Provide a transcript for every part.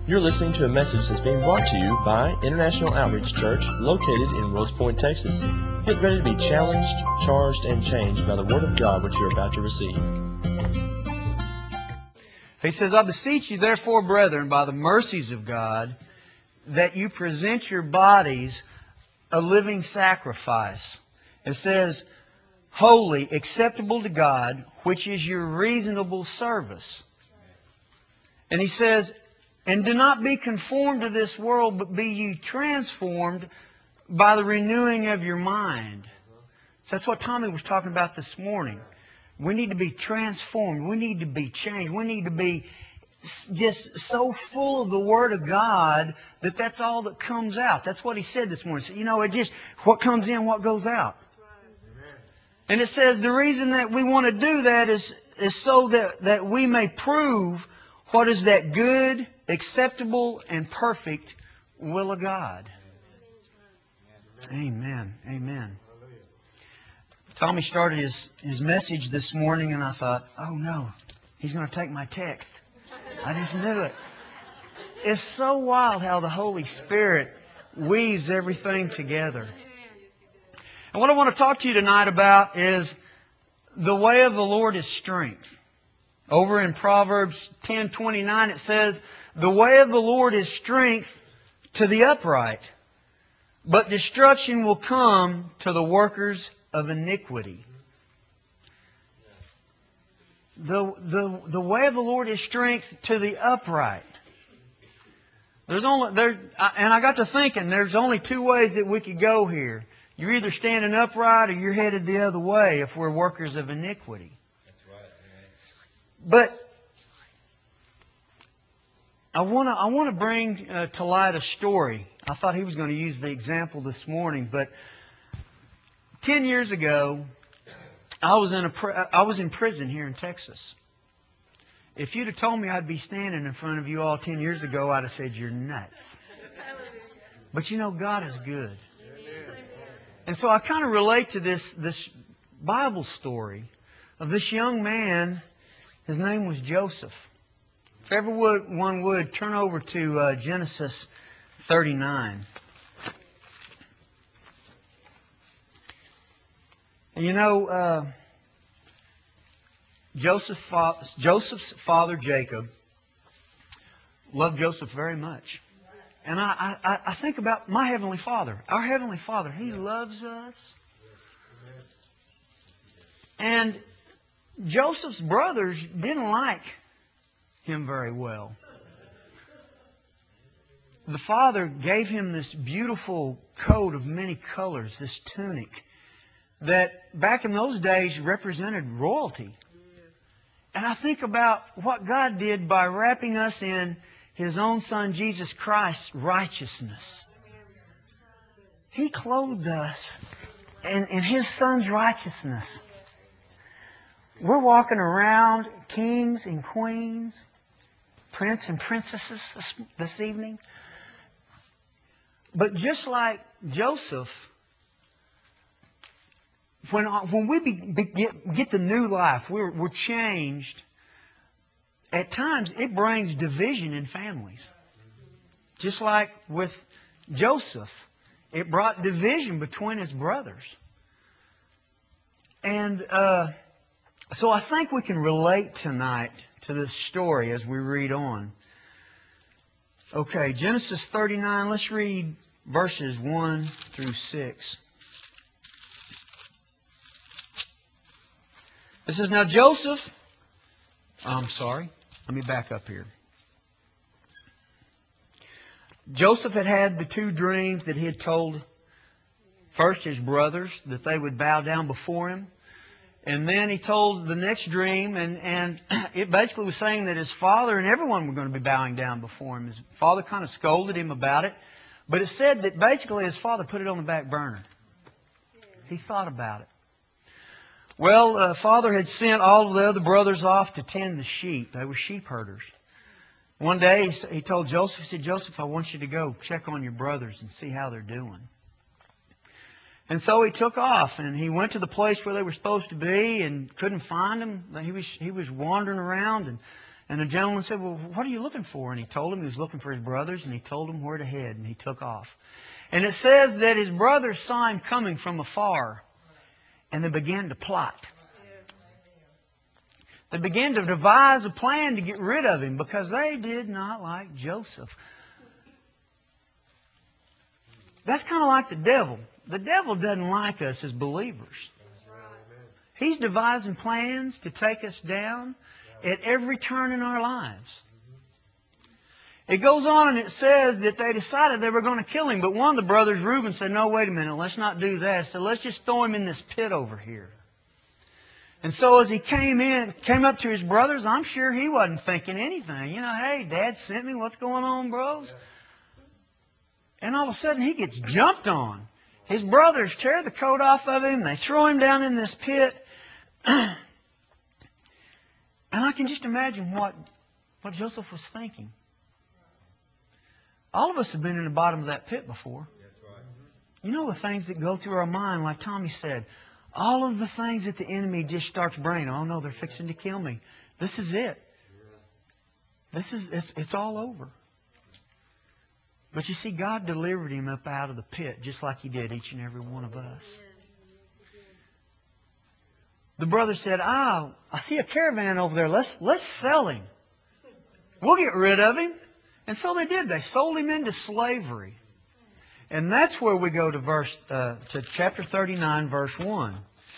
You're listening to a message that's being brought to you by International Outreach Church located in Wills Point, Texas. Get ready to be challenged, charged, and changed by the Word of God which you're about to receive. He says, I beseech you therefore, brethren, by the mercies of God, that you present your bodies a living sacrifice. It says, holy, acceptable to God, which is your reasonable service. And he says, and do not be conformed to this world, but be ye transformed by the renewing of your mind. So that's what Tommy was talking about this morning. We need to be transformed. We need to be changed. We need to be just so full of the Word of God that that's all that comes out. That's what he said this morning. So, it just, what comes in, what goes out. And it says the reason that we want to do that is so that we may prove what is that good, acceptable, and perfect will of God. Amen. Amen. Tommy started his message this morning and I thought, oh no, he's going to take my text. I just knew it. It's so wild how the Holy Spirit weaves everything together. And what I want to talk to you tonight about is the way of the Lord is strength. Over in Proverbs 10:29 it says, the way of the Lord is strength to the upright, but destruction will come to the workers of iniquity. The way of the Lord is strength to the upright. And I got to thinking, there's only two ways that we could go here. You're either standing upright or you're headed the other way if we're workers of iniquity. That's right. But I want to bring to light a story. I thought he was going to use the example this morning, but 10 years ago, I was in prison here in Texas. If you'd have told me I'd be standing in front of you all 10 years ago, I'd have said, you're nuts. But God is good. And so I kind of relate to this Bible story of this young man. His name was Joseph. If everyone would, turn over to Genesis 39. And Joseph's father, Jacob, loved Joseph very much. And I think about my Heavenly Father. Our Heavenly Father, He loves us. And Joseph's brothers didn't like him very well. The father gave him this beautiful coat of many colors, this tunic, that back in those days represented royalty. And I think about what God did by wrapping us in His own Son, Jesus Christ's righteousness. He clothed us in His Son's righteousness. We're walking around kings and queens, prince and princesses this evening. But just like Joseph, when we get the new life, we're changed. At times, it brings division in families. Just like with Joseph, it brought division between his brothers. And so I think we can relate tonight to this story as we read on. Okay, Genesis 39, let's read verses 1 through 6. It says, now Joseph, let me back up here. Joseph had the two dreams that he had told first his brothers that they would bow down before him. And then he told the next dream, and it basically was saying that his father and everyone were going to be bowing down before him. His father kind of scolded him about it. But it said that basically his father put it on the back burner. He thought about it. Well, father had sent all of the other brothers off to tend the sheep. They were sheep herders. One day he told Joseph, he said, Joseph, I want you to go check on your brothers and see how they're doing. And so he took off and he went to the place where they were supposed to be and couldn't find them. He was wandering around, And the gentleman said, well, what are you looking for? And he told him he was looking for his brothers, and he told him where to head, and he took off. And it says that his brothers saw him coming from afar, and they began to plot. They began to devise a plan to get rid of him because they did not like Joseph. That's kind of like the devil. The devil doesn't like us as believers. He's devising plans to take us down at every turn in our lives. It goes on and it says that they decided they were going to kill him. But one of the brothers, Reuben, said, no, wait a minute, let's not do that. So let's just throw him in this pit over here. And so as he came up to his brothers, I'm sure he wasn't thinking anything. You know, hey, Dad sent me, what's going on, bros? And all of a sudden he gets jumped on. His brothers tear the coat off of him. They throw him down in this pit. And I can just imagine what Joseph was thinking. All of us have been in the bottom of that pit before. You know the things that go through our mind, like Tommy said. All of the things that the enemy just starts bringing. Oh no, they're fixing to kill me. This is it. It's all over. But you see, God delivered him up out of the pit just like He did each and every one of us. The brother said, I see a caravan over there. Let's sell him. We'll get rid of him. And so they did. They sold him into slavery. And that's where we go to chapter 39, verse 1.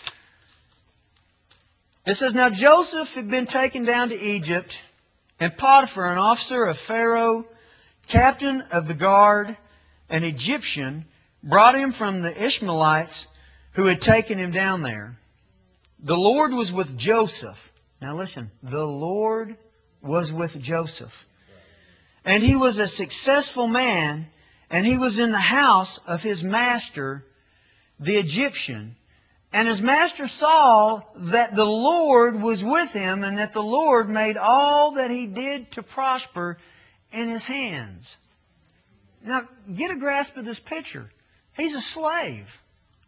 It says, now Joseph had been taken down to Egypt, and Potiphar, an officer of Pharaoh, captain of the guard, an Egyptian, brought him from the Ishmaelites who had taken him down there. The Lord was with Joseph. Now listen, the Lord was with Joseph. And he was a successful man, and he was in the house of his master, the Egyptian. And his master saw that the Lord was with him, and that the Lord made all that he did to prosper in his hands. Now, get a grasp of this picture. He's a slave.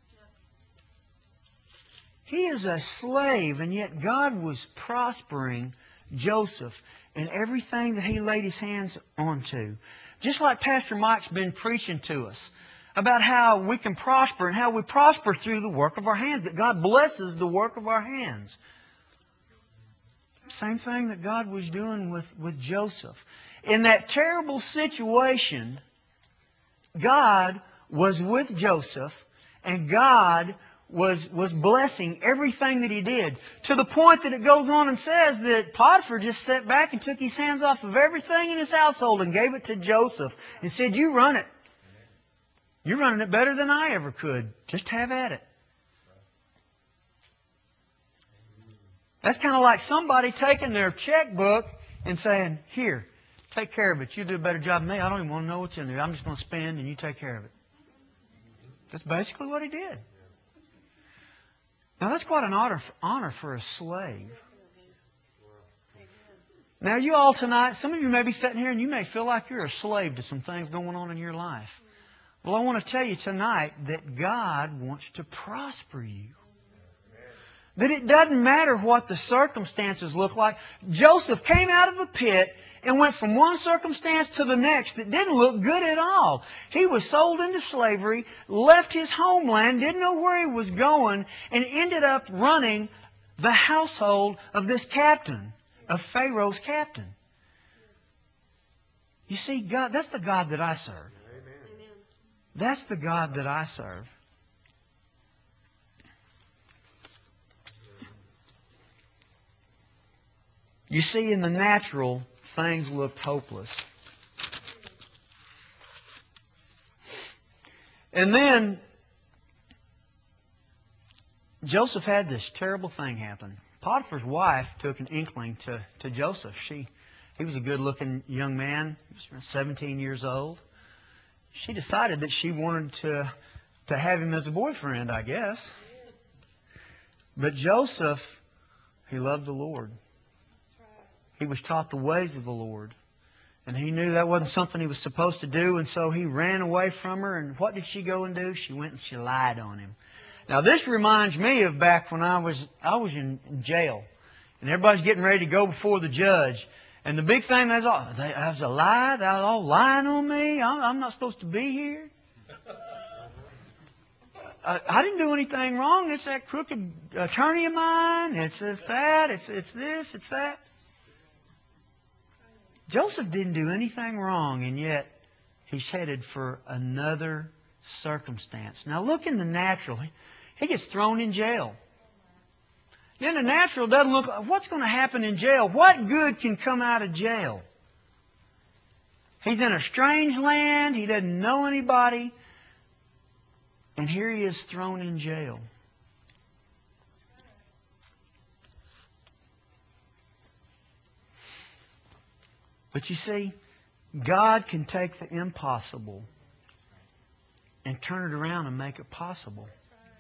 He is a slave, and yet God was prospering Joseph in everything that he laid his hands onto. Just like Pastor Mike's been preaching to us about how we can prosper and how we prosper through the work of our hands, that God blesses the work of our hands. Same thing that God was doing with Joseph. In that terrible situation, God was with Joseph, and God was blessing everything that he did, to the point that it goes on and says that Potiphar just sat back and took his hands off of everything in his household and gave it to Joseph and said, you run it. You're running it better than I ever could. Just have at it. That's kind of like somebody taking their checkbook and saying, here, take care of it. You do a better job than me. I don't even want to know what's in there. I'm just going to spend and you take care of it. That's basically what he did. Now that's quite an honor for a slave. Now you all tonight, some of you may be sitting here and you may feel like you're a slave to some things going on in your life. Well, I want to tell you tonight that God wants to prosper you. That it doesn't matter what the circumstances look like. Joseph came out of a pit and went from one circumstance to the next that didn't look good at all. He was sold into slavery, left his homeland, didn't know where he was going, and ended up running the household of this captain, of Pharaoh's captain. You see, God, that's the God that I serve. That's the God that I serve. You see, in the natural, things looked hopeless. And then Joseph had this terrible thing happen. Potiphar's wife took an inkling to Joseph. He was a good-looking young man. He was around 17 years old. She decided that she wanted to have him as a boyfriend, I guess. But Joseph, he loved the Lord. He was taught the ways of the Lord. And he knew that wasn't something he was supposed to do, and so he ran away from her. And what did she go and do? She went and she lied on him. Now this reminds me of back when I was in jail. And everybody's getting ready to go before the judge. And the big thing, that was a lie. They was all lying on me. I'm not supposed to be here. I didn't do anything wrong. It's that crooked attorney of mine. It's that. It's this. It's that. Joseph didn't do anything wrong, and yet he's headed for another circumstance. Now look in the natural. He gets thrown in jail. In the natural, it doesn't look like what's going to happen in jail. What good can come out of jail? He's in a strange land. He doesn't know anybody. And here he is thrown in jail. But you see, God can take the impossible and turn it around and make it possible.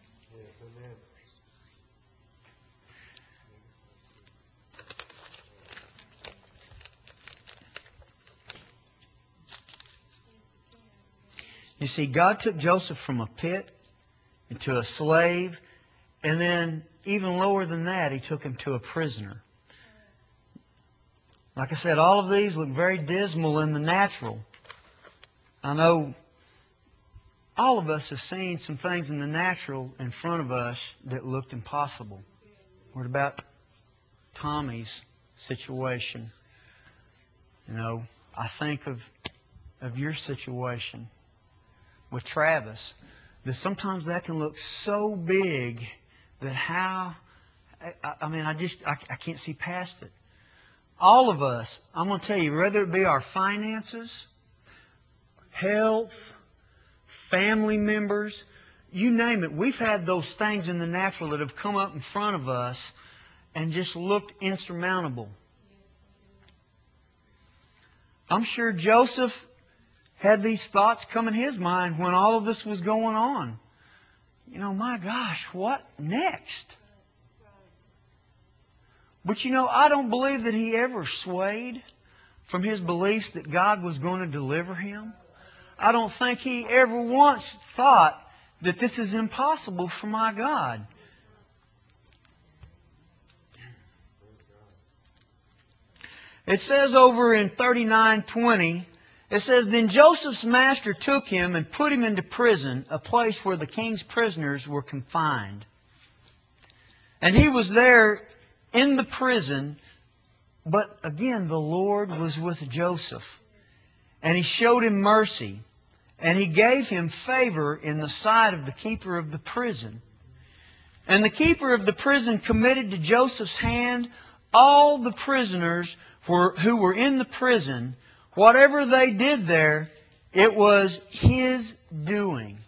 You see, God took Joseph from a pit into a slave, and then even lower than that, He took him to a prisoner. Like I said, all of these look very dismal in the natural. I know all of us have seen some things in the natural in front of us that looked impossible. What about Tommy's situation? You know, I think of your situation with Travis, that sometimes that can look so big that I can't see past it. All of us, I'm going to tell you, whether it be our finances, health, family members, you name it, we've had those things in the natural that have come up in front of us and just looked insurmountable. I'm sure Joseph had these thoughts come in his mind when all of this was going on. You know, my gosh, what next? But you know, I don't believe that he ever swayed from his beliefs that God was going to deliver him. I don't think he ever once thought that this is impossible for my God. It says over in 39:20, it says, "Then Joseph's master took him and put him into prison, a place where the king's prisoners were confined. And he was there in the prison, but again the Lord was with Joseph. And He showed him mercy, and He gave him favor in the sight of the keeper of the prison. And the keeper of the prison committed to Joseph's hand all the prisoners who were in the prison. Whatever they did there, it was his doing."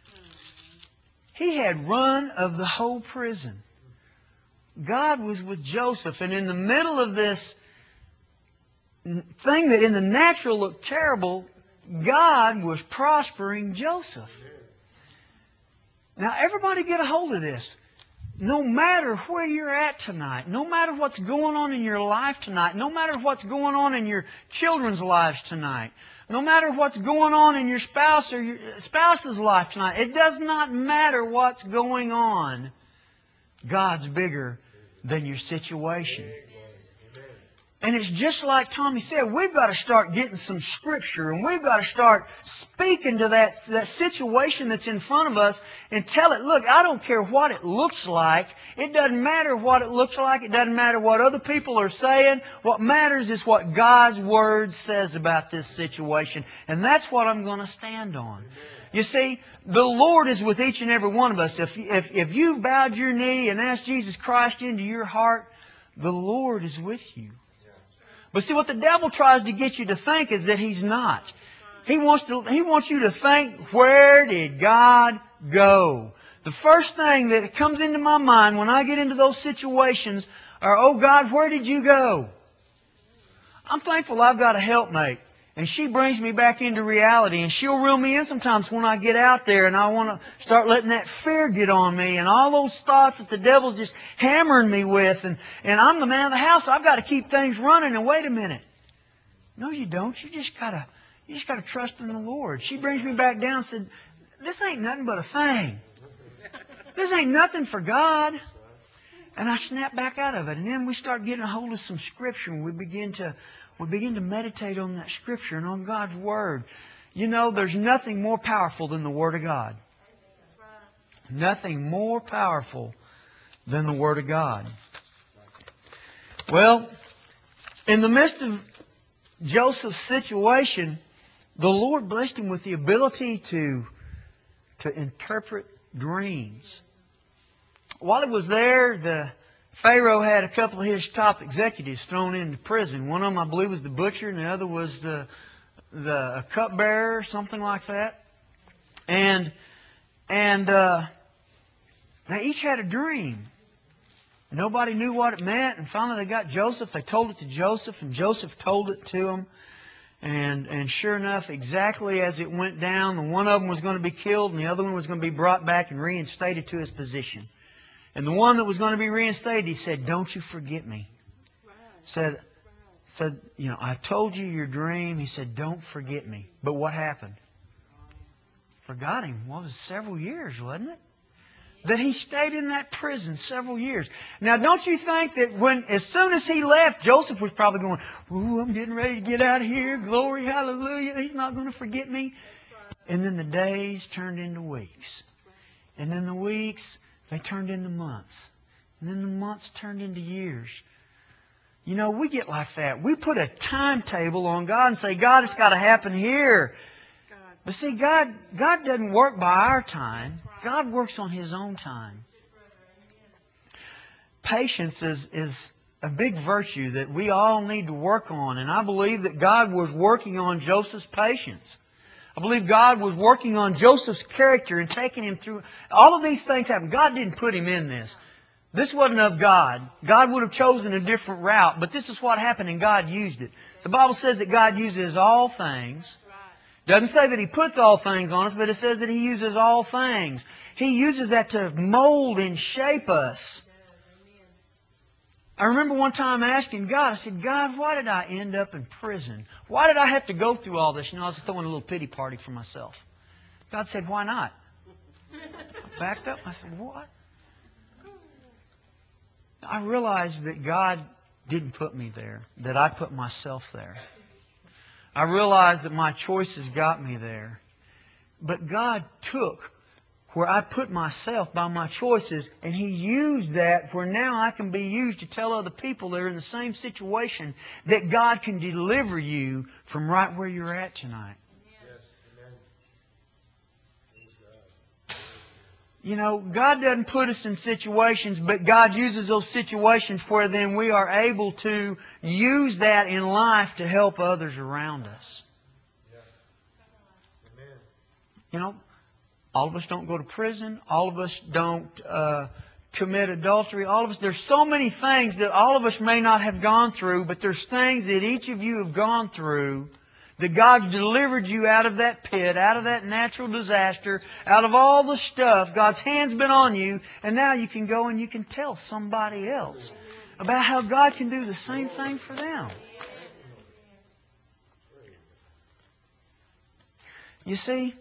He had run of the whole prison. God was with Joseph, and in the middle of this thing that in the natural looked terrible, God was prospering Joseph. Now everybody get a hold of this. No matter where you're at tonight, no matter what's going on in your life tonight, no matter what's going on in your children's lives tonight, no matter what's going on in your spouse or your spouse's life tonight, it does not matter what's going on. God's bigger than your situation. And it's just like Tommy said, we've got to start getting some Scripture, and we've got to start speaking to that situation that's in front of us and tell it, look, I don't care what it looks like. It doesn't matter what it looks like. It doesn't matter what other people are saying. What matters is what God's Word says about this situation. And that's what I'm going to stand on. You see, the Lord is with each and every one of us. If you've bowed your knee and asked Jesus Christ into your heart, the Lord is with you. But see, what the devil tries to get you to think is that He's not. He wants you to think, where did God go? The first thing that comes into my mind when I get into those situations are, oh God, where did you go? I'm thankful I've got a helpmate. And she brings me back into reality, and she'll reel me in sometimes when I get out there and I want to start letting that fear get on me and all those thoughts that the devil's just hammering me with. And I'm the man of the house, so I've got to keep things running. And wait a minute. No, you don't. You just got to trust in the Lord. She brings me back down and said, this ain't nothing but a thing. This ain't nothing for God. And I snap back out of it. And then we start getting a hold of some Scripture, and we begin to we begin to meditate on that Scripture and on God's Word, you know, there's nothing more powerful than the Word of God. Nothing more powerful than the Word of God. Well, in the midst of Joseph's situation, the Lord blessed him with the ability to interpret dreams. While he was there, the Pharaoh had a couple of his top executives thrown into prison. One of them, I believe, was the butcher, and the other was the cupbearer, something like that. And they each had a dream. Nobody knew what it meant, and finally they got Joseph. They told it to Joseph, and Joseph told it to them. And sure enough, exactly as it went down, the one of them was going to be killed, and the other one was going to be brought back and reinstated to his position. And the one that was going to be reinstated, he said, "Don't you forget me." Said, you know, "I told you your dream." He said, "Don't forget me." But what happened? Forgot him. Well, it was several years, wasn't it? That he stayed in that prison several years. Now, don't you think that as soon as he left, Joseph was probably going, "Ooh, I'm getting ready to get out of here. Glory, hallelujah. He's not going to forget me." And then the days turned into weeks. And then the weeks, they turned into months. And then the months turned into years. You know, we get like that. We put a timetable on God and say, "God, it's got to happen here." But see, God doesn't work by our time. God works on His own time. Patience is a big virtue that we all need to work on. And I believe that God was working on Joseph's patience. I believe God was working on Joseph's character and taking him through. All of these things happened. God didn't put him in this. This wasn't of God. God would have chosen a different route. But this is what happened, and God used it. The Bible says that God uses all things. Doesn't say that He puts all things on us, but it says that He uses all things. He uses that to mold and shape us. I remember one time asking God, I said, "God, why did I end up in prison? Why did I have to go through all this?" You know, I was throwing a little pity party for myself. God said, "Why not?" I backed up. I said, "What?" I realized that God didn't put me there, that I put myself there. I realized that my choices got me there. But God took where I put myself by my choices, and He used that where now I can be used to tell other people that are in the same situation that God can deliver you from right where you're at tonight. You know, God doesn't put us in situations, but God uses those situations where then we are able to use that in life to help others around us. You know, all of us don't go to prison. All of us don't commit adultery. All of us, there's so many things that all of us may not have gone through, but there's things that each of you have gone through that God's delivered you out of that pit, out of that natural disaster, out of all the stuff. God's hand's been on you, and now you can go and you can tell somebody else about how God can do the same thing for them. You see,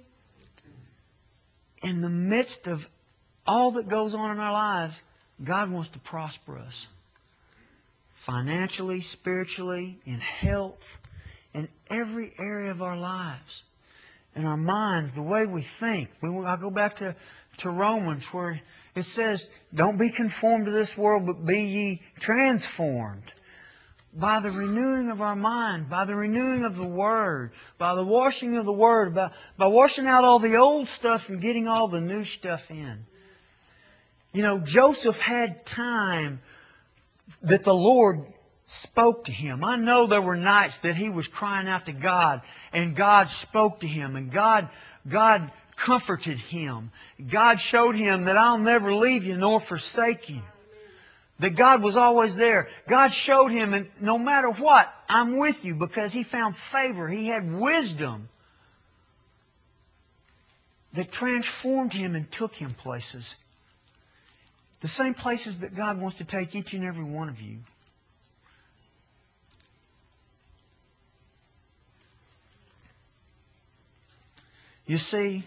in the midst of all that goes on in our lives, God wants to prosper us. Financially, spiritually, in health, in every area of our lives. In our minds, the way we think. I go back to Romans where it says, "Don't be conformed to this world, but be ye transformed." By the renewing of our mind, by the renewing of the Word, by the washing of the Word, by washing out all the old stuff and getting all the new stuff in. You know, Joseph had time that the Lord spoke to him. I know there were nights that he was crying out to God, and God spoke to him, and God comforted him. God showed him that I'll never leave you nor forsake you. That God was always there. God showed him, and no matter what, I'm with you, because he found favor. He had wisdom that transformed him and took him places. The same places that God wants to take each and every one of you. You see,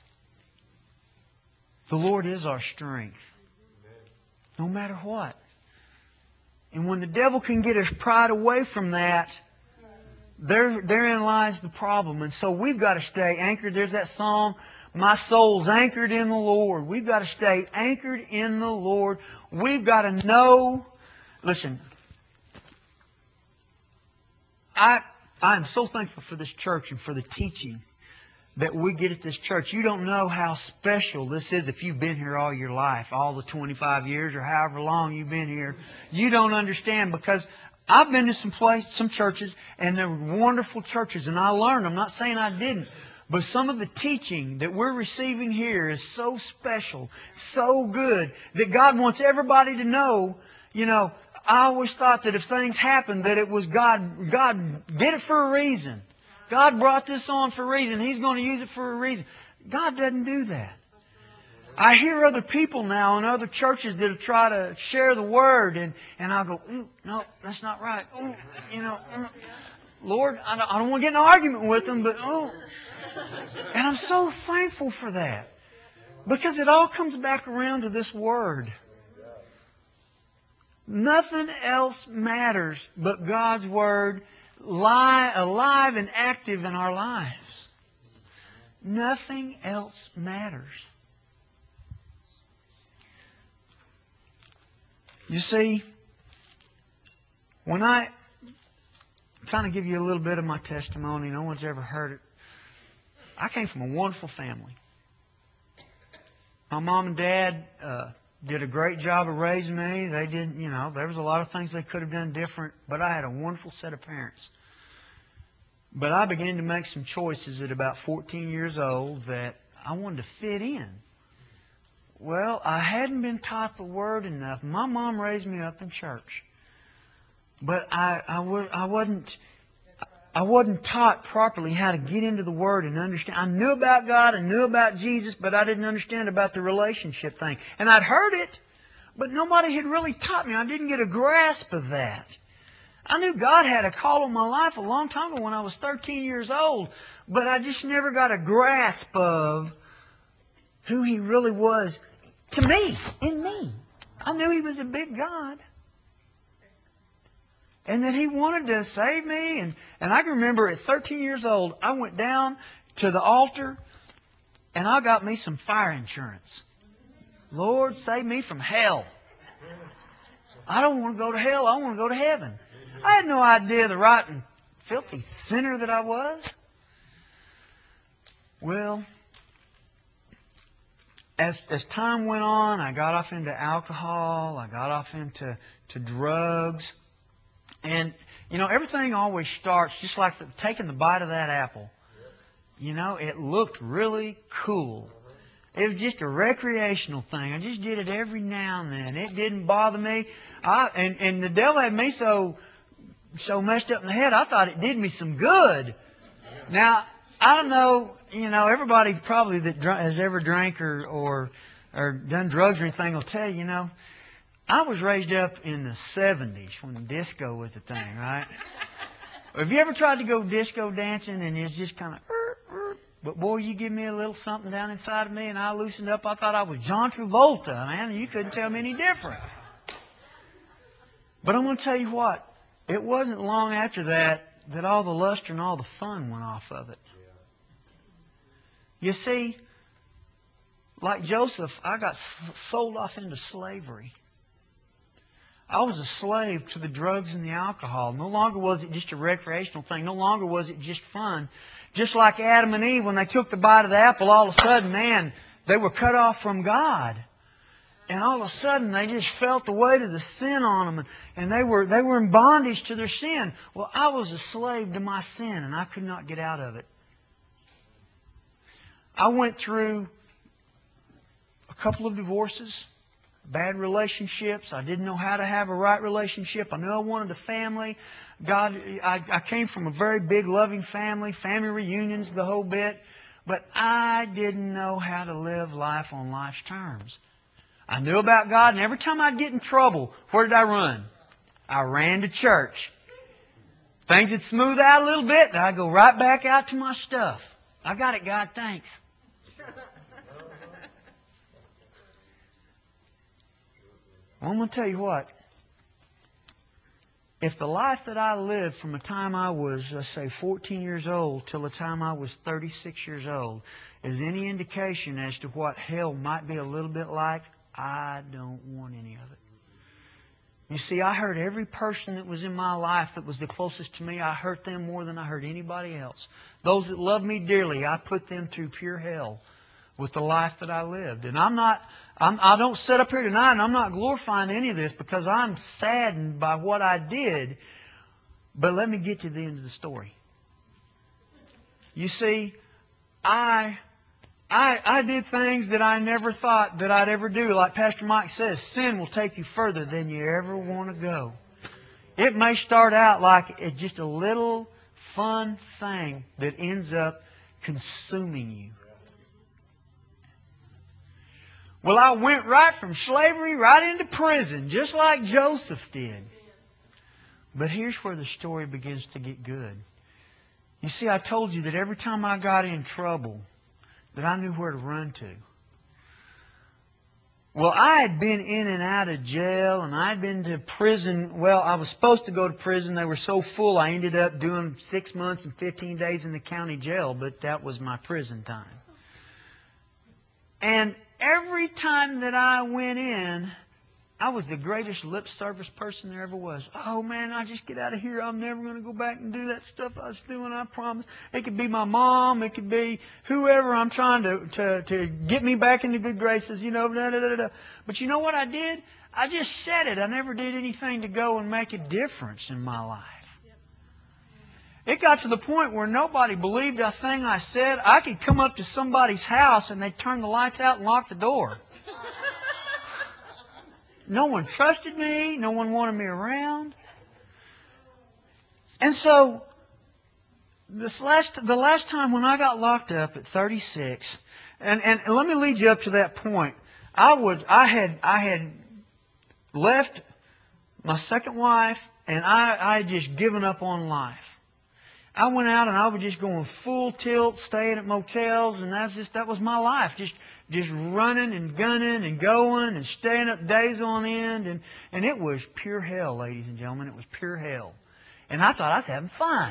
the Lord is our strength. No matter what. And when the devil can get his pride away from that, therein lies the problem. And so we've got to stay anchored. There's that song, my soul's anchored in the Lord. We've got to stay anchored in the Lord. We've got to know. Listen, I'm so thankful for this church and for the teaching that we get at this church. You don't know how special this is if you've been here all your life, all the 25 years or however long you've been here. You don't understand, because I've been to some churches, and they're wonderful churches, and I learned. I'm not saying I didn't. But some of the teaching that we're receiving here is so special, so good, that God wants everybody to know. You know, I always thought that if things happened, that it was God. God did it for a reason. God brought this on for a reason. He's going to use it for a reason. God doesn't do that. I hear other people now in other churches that try to share the Word, and I'll go, ooh, no, that's not right. Ooh, you know, Lord, I don't want to get in an argument with them, but ooh. And I'm so thankful for that, because it all comes back around to this Word. Nothing else matters but God's Word alive and active in our lives. Nothing else matters. You see, when I kind of give you a little bit of my testimony, no one's ever heard it. I came from a wonderful family. My mom and dad did a great job of raising me. They didn't, you know, there was a lot of things they could have done different, but I had a wonderful set of parents. But I began to make some choices at about 14 years old that I wanted to fit in. Well, I hadn't been taught the Word enough. My mom raised me up in church. But I wasn't taught properly how to get into the Word and understand. I knew about God, I knew about Jesus, but I didn't understand about the relationship thing. And I'd heard it, but nobody had really taught me. I didn't get a grasp of that. I knew God had a call on my life a long time ago when I was 13 years old, but I just never got a grasp of who He really was to me, in me. I knew He was a big God. And that He wanted to save me. And I can remember at 13 years old, I went down to the altar and I got me some fire insurance. Lord, save me from hell. I don't want to go to hell. I want to go to heaven. I had no idea the rotten, filthy sinner that I was. Well, as time went on, I got off into alcohol. I got off into drugs. And, you know, everything always starts just like taking the bite of that apple. You know, it looked really cool. It was just a recreational thing. I just did it every now and then. It didn't bother me. And the devil had me so messed up in the head, I thought it did me some good. Now, I don't know, you know, everybody probably that has ever drank or done drugs or anything will tell you, you know, I was raised up in the 70s when disco was a thing, right? Have you ever tried to go disco dancing and it's just kind of, but boy, you give me a little something down inside of me and I loosened up. I thought I was John Travolta, man, and you couldn't tell me any different. But I'm going to tell you what, it wasn't long after that all the luster and all the fun went off of it. You see, like Joseph, I got sold off into slavery. I was a slave to the drugs and the alcohol. No longer was it just a recreational thing. No longer was it just fun. Just like Adam and Eve, when they took the bite of the apple, all of a sudden, man, they were cut off from God. And all of a sudden, they just felt the weight of the sin on them. And they were in bondage to their sin. Well, I was a slave to my sin, and I could not get out of it. I went through a couple of divorces. Bad relationships. I didn't know how to have a right relationship. I knew I wanted a family. I came from a very big, loving family reunions, the whole bit. But I didn't know how to live life on life's terms. I knew about God, and every time I'd get in trouble, where did I run? I ran to church. Things would smooth out a little bit, and I'd go right back out to my stuff. I got it, God, thanks. Well, I'm going to tell you what. if the life that I lived from the time I was, let's say, 14 years old till the time I was 36 years old is any indication as to what hell might be a little bit like, I don't want any of it. You see, I hurt every person that was in my life that was the closest to me. I hurt them more than I hurt anybody else. Those that loved me dearly, I put them through pure hell with the life that I lived. And I don't sit up here tonight and I'm not glorifying any of this because I'm saddened by what I did. But let me get to the end of the story. You see, I did things that I never thought that I'd ever do. Like Pastor Mike says, sin will take you further than you ever want to go. It may start out like it's just a little fun thing that ends up consuming you. Well, I went right from slavery right into prison, just like Joseph did. But here's where the story begins to get good. You see, I told you that every time I got in trouble, that I knew where to run to. Well, I had been in and out of jail, and I had been to prison. Well, I was supposed to go to prison. They were so full, I ended up doing 6 months and 15 days in the county jail, but that was my prison time. And every time that I went in, I was the greatest lip service person there ever was. Oh, man, I just get out of here. I'm never going to go back and do that stuff I was doing, I promise. It could be my mom. It could be whoever I'm trying to get me back into good graces, you know. Da, da, da, da. But you know what I did? I just said it. I never did anything to go and make a difference in my life. It got to the point where nobody believed a thing I said. I could come up to somebody's house and they'd turn the lights out and lock the door. No one trusted me. No one wanted me around. And so, the last time when I got locked up at 36, and let me lead you up to that point. I had left my second wife, and I had just given up on life. I went out and I was just going full tilt, staying at motels, and that was my life. Just running and gunning and going and staying up days on end. And it was pure hell, ladies and gentlemen. It was pure hell. And I thought I was having fun.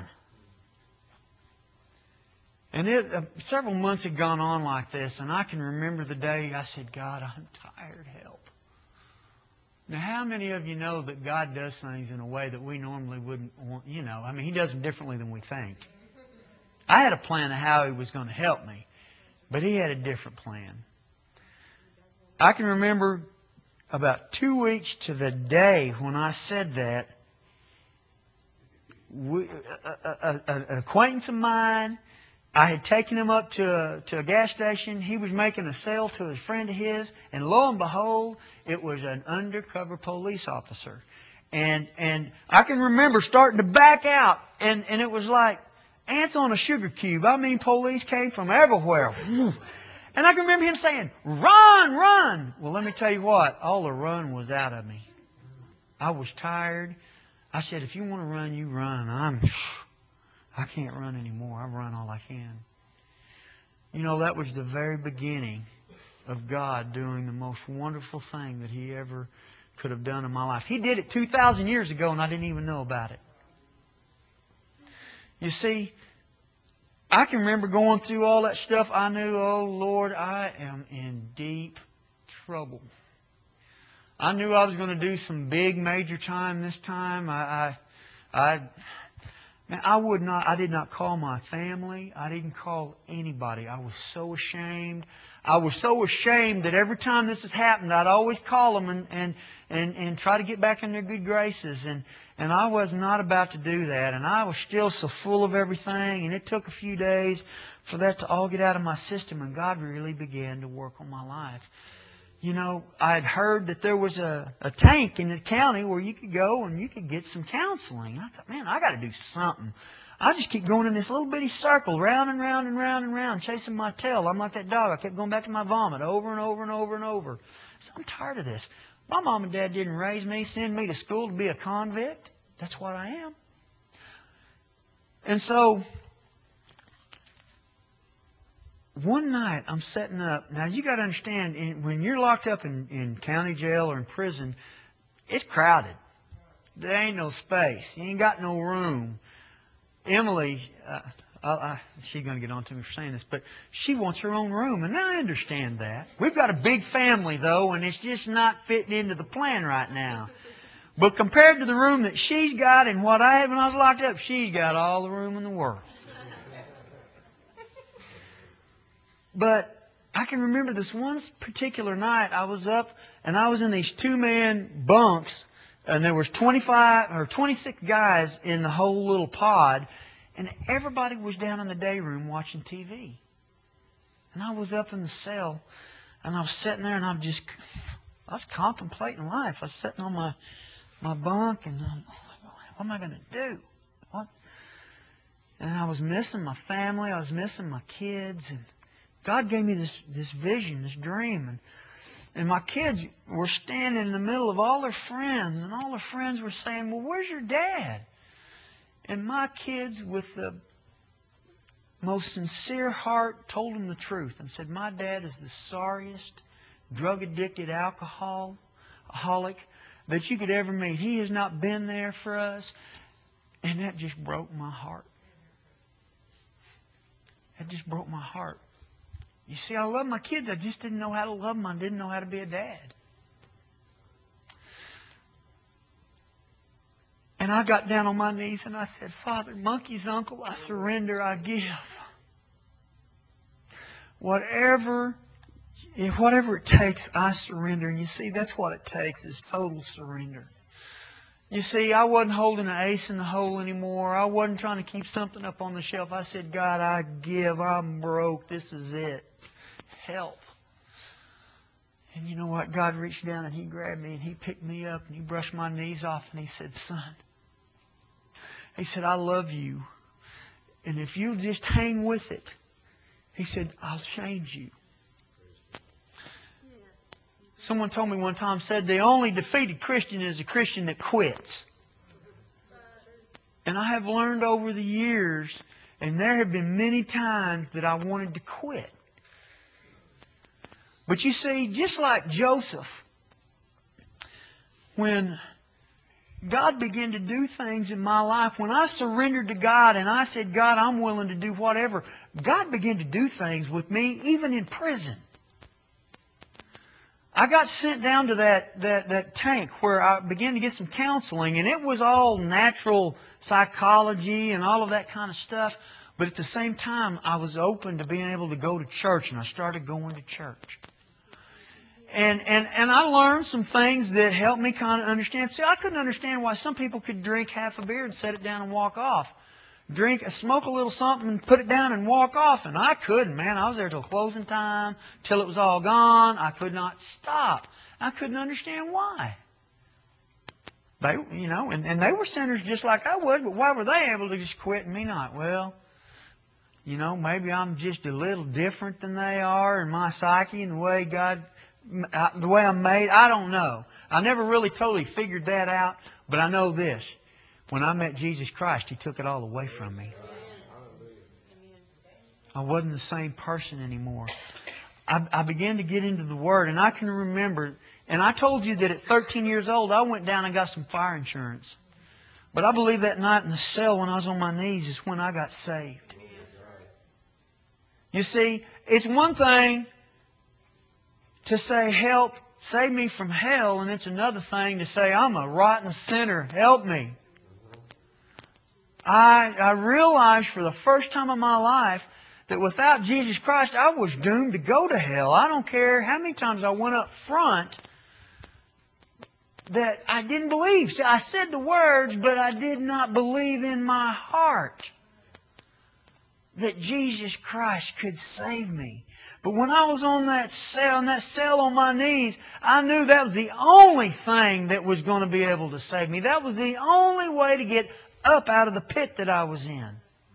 And several months had gone on like this. And I can remember the day I said, God, I'm tired. Help. Now, how many of you know that God does things in a way that we normally wouldn't want? You know, I mean, He does them differently than we think. I had a plan of how He was going to help me. But He had a different plan. I can remember about 2 weeks to the day when I said that, an acquaintance of mine, I had taken him up to a gas station. He was making a sale to a friend of his, and lo and behold, it was an undercover police officer. And I can remember starting to back out, and it was like ants on a sugar cube. I mean, police came from everywhere. And I can remember him saying, run, run. Well, let me tell you what, all the run was out of me. I was tired. I said, if you want to run, you run. I can't run anymore. I've run all I can. You know, that was the very beginning of God doing the most wonderful thing that He ever could have done in my life. He did it 2,000 years ago, and I didn't even know about it. You see, I can remember going through all that stuff. I knew, oh Lord, I am in deep trouble. I knew I was going to do some big major time this time. I did not call my family. I didn't call anybody. I was so ashamed. I was so ashamed that every time this has happened, I'd always call them and try to get back in their good graces. And I was not about to do that. And I was still so full of everything. And it took a few days for that to all get out of my system. And God really began to work on my life. You know, I'd heard that there was a tank in the county where you could go and you could get some counseling. And I thought, man, I got to do something. I just keep going in this little bitty circle, round and round and round and round, chasing my tail. I'm like that dog. I kept going back to my vomit over and over and over and over. So I'm tired of this. My mom and dad didn't raise me, send me to school to be a convict. That's what I am. And so, one night I'm setting up. Now, you got to understand, when you're locked up in county jail or in prison, it's crowded. there ain't no space. You ain't got no room. Emily, she's going to get on to me for saying this, but she wants her own room, and I understand that. We've got a big family, though, and it's just not fitting into the plan right now. But compared to the room that she's got and what I had when I was locked up, she's got all the room in the world. But I can remember this one particular night I was up, and I was in these two-man bunks, and there was 25 or 26 guys in the whole little pod, and everybody was down in the day room watching TV. And I was up in the cell, and I was sitting there, and I was contemplating life. I was sitting on my bunk, and what am I going to do? And I was missing my family. I was missing my kids. And God gave me this vision, this dream. And my kids were standing in the middle of all their friends, and all their friends were saying, well, where's your dad? And my kids, with the most sincere heart, told them the truth and said, my dad is the sorriest, drug-addicted alcoholic that you could ever meet. He has not been there for us. And that just broke my heart. That just broke my heart. You see, I love my kids. I just didn't know how to love them. I didn't know how to be a dad. And I got down on my knees and I said, Father, Monkey's uncle, I surrender, I give. Whatever it takes, I surrender. And you see, that's what it takes, is total surrender. You see, I wasn't holding an ace in the hole anymore. I wasn't trying to keep something up on the shelf. I said, God, I give. I'm broke. This is it. Help. And you know what? God reached down and He grabbed me and He picked me up and He brushed my knees off and He said, son, He said, I love you. And if you'll just hang with it, He said, I'll change you. Someone told me one time, said, the only defeated Christian is a Christian that quits. And I have learned over the years, and there have been many times that I wanted to quit. But you see, just like Joseph, when God began to do things in my life, when I surrendered to God and I said, God, I'm willing to do whatever, God began to do things with me even in prison. I got sent down to that tank where I began to get some counseling, and it was all natural psychology and all of that kind of stuff. But at the same time, I was open to being able to go to church, and I started going to church. And I learned some things that helped me kind of understand. See, I couldn't understand why some people could drink half a beer and set it down and walk off. Smoke a little something and put it down and walk off. And I couldn't, man. I was there till closing time, till it was all gone. I could not stop. I couldn't understand why. And they were sinners just like I was, but why were they able to just quit and me not? Well, maybe I'm just a little different than they are in my psyche and the way I'm made. I don't know. I never really totally figured that out, but I know this. When I met Jesus Christ, He took it all away from me. I wasn't the same person anymore. I began to get into the Word, and I can remember, and I told you that at 13 years old, I went down and got some fire insurance. But I believe that night in the cell when I was on my knees is when I got saved. You see, it's one thing to say, help, save me from hell, and it's another thing to say, I'm a rotten sinner, help me. I realized for the first time in my life that without Jesus Christ, I was doomed to go to hell. I don't care how many times I went up front that I didn't believe. See, I said the words, but I did not believe in my heart that Jesus Christ could save me. But when I was in that cell on my knees, I knew that was the only thing that was going to be able to save me. That was the only way to get up out of the pit that I was in.